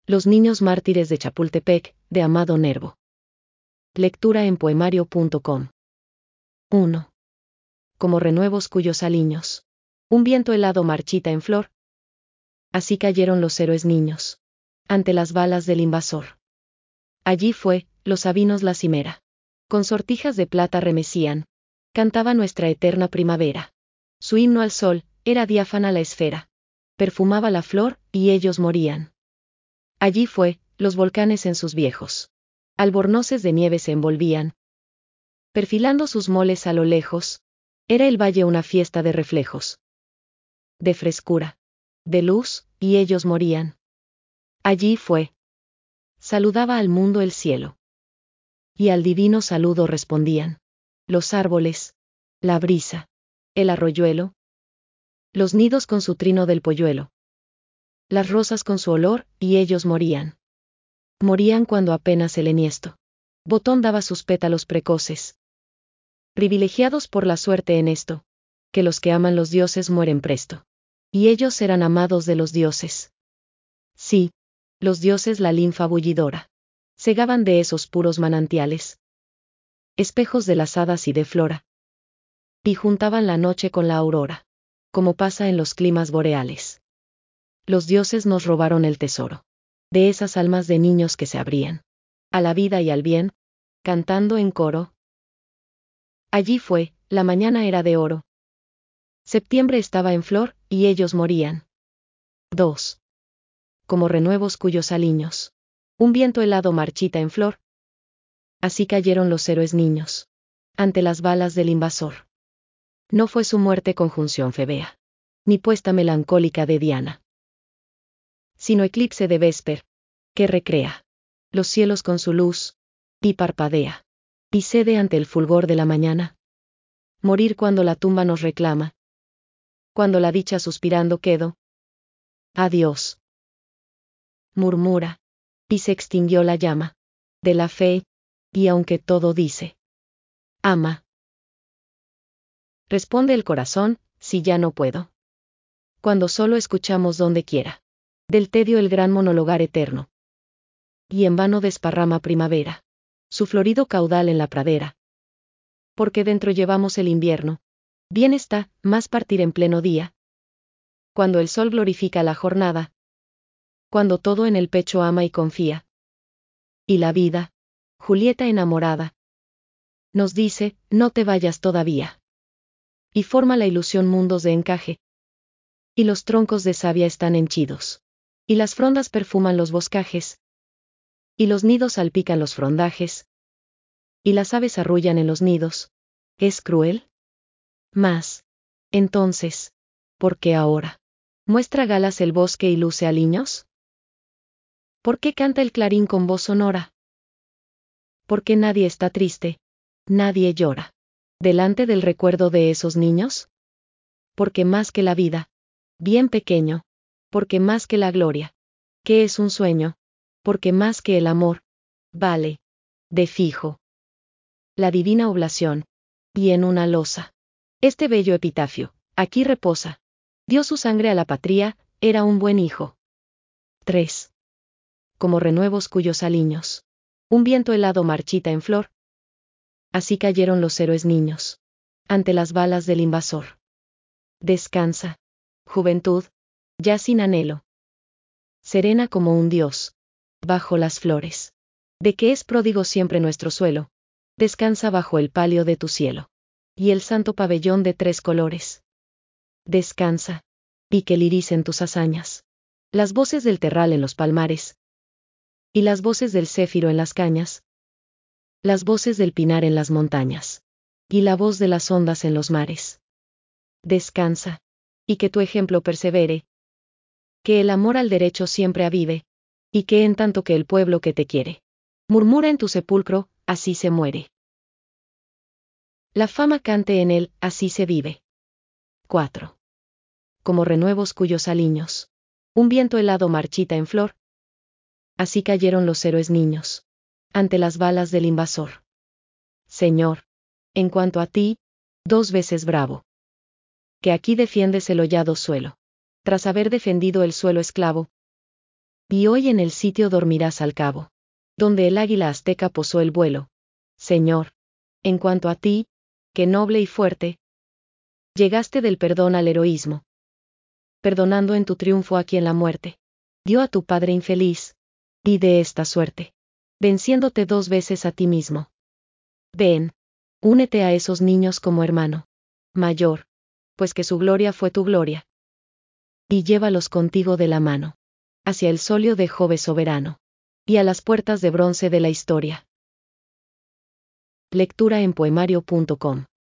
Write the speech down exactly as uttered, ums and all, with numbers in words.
Los niños mártires de Chapultepec, de Amado Nervo. Lectura en poemario punto com. uno. Como renuevos cuyos aliños un viento helado marchita en flor, así cayeron los héroes niños ante las balas del invasor. Allí fue, los sabinos la cimera, con sortijas de plata remecían, cantaba nuestra eterna primavera. Su himno al sol, era diáfana la esfera, perfumaba la flor, y ellos morían. Allí fue, los volcanes en sus viejos albornoces de nieve se envolvían, perfilando sus moles a lo lejos, era el valle una fiesta de reflejos, de frescura, de luz, y ellos morían. Allí fue. Saludaba al mundo el cielo, y al divino saludo respondían los árboles, la brisa, el arroyuelo, los nidos con su trino del polluelo, las rosas con su olor, y ellos morían. Morían cuando apenas el enhiesto botón daba sus pétalos precoces, privilegiados por la suerte en esto, que los que aman los dioses mueren presto, y ellos eran amados de los dioses. Sí, los dioses la linfa bullidora segaban de esos puros manantiales, espejos de las hadas y de flora, y juntaban la noche con la aurora, como pasa en los climas boreales. Los dioses nos robaron el tesoro de esas almas de niños que se abrían a la vida y al bien, cantando en coro. Allí fue, la mañana era de oro. Septiembre estaba en flor, y ellos morían. dos. Como renuevos cuyos aliños un viento helado marchita en flor, así cayeron los héroes niños ante las balas del invasor. No fue su muerte conjunción febea, ni puesta melancólica de Diana, sino eclipse de vesper, que recrea los cielos con su luz, y parpadea, y cede ante el fulgor de la mañana. Morir cuando la tumba nos reclama, cuando la dicha suspirando quedó. Adiós. Murmura, y se extinguió la llama de la fe, y aunque todo dice, ama. Responde el corazón, si ya no puedo. Cuando solo escuchamos donde quiera del tedio el gran monologar eterno, y en vano desparrama primavera su florido caudal en la pradera. Porque dentro llevamos el invierno, bien está, más partir en pleno día, cuando el sol glorifica la jornada, cuando todo en el pecho ama y confía. Y la vida, Julieta enamorada, nos dice, no te vayas todavía. Y forma la ilusión mundos de encaje, y los troncos de savia están henchidos, y las frondas perfuman los boscajes, y los nidos salpican los frondajes, y las aves arrullan en los nidos. ¿Es cruel? Mas, entonces, ¿por qué ahora muestra galas el bosque y luce aliños? ¿Por qué canta el clarín con voz sonora? ¿Por qué nadie está triste, nadie llora delante del recuerdo de esos niños? Porque más que la vida, bien pequeño, porque más que la gloria, que es un sueño, porque más que el amor, vale, de fijo, la divina oblación, y en una losa, este bello epitafio, aquí reposa, dio su sangre a la patria, era un buen hijo. tres. Como renuevos cuyos aliños un viento helado marchita en flor, así cayeron los héroes niños ante las balas del invasor. Descansa, juventud, ya sin anhelo, serena como un dios, bajo las flores, de que es pródigo siempre nuestro suelo, descansa bajo el palio de tu cielo, y el santo pabellón de tres colores. Descansa, y que liricen tus hazañas, las voces del terral en los palmares, y las voces del céfiro en las cañas, las voces del pinar en las montañas, y la voz de las ondas en los mares. Descansa, y que tu ejemplo persevere, que el amor al derecho siempre avive, y que en tanto que el pueblo que te quiere murmura en tu sepulcro, así se muere. La fama cante en él, así se vive. cuatro. Como renuevos cuyos aliños un viento helado marchita en flor, así cayeron los héroes niños ante las balas del invasor. Señor, en cuanto a ti, dos veces bravo, que aquí defiendes el hollado suelo, tras haber defendido el suelo esclavo, Y hoy en el sitio dormirás al cabo, donde el águila azteca posó el vuelo. Señor, en cuanto a ti, que noble y fuerte, llegaste del perdón al heroísmo, perdonando en tu triunfo a quien la muerte dio a tu padre infeliz, y de esta suerte, venciéndote dos veces a ti mismo. Ven, únete a esos niños como hermano mayor, pues que su gloria fue tu gloria, y llévalos contigo de la mano, hacia el solio de Jove soberano, y a las puertas de bronce de la historia. Lectura en poemario punto com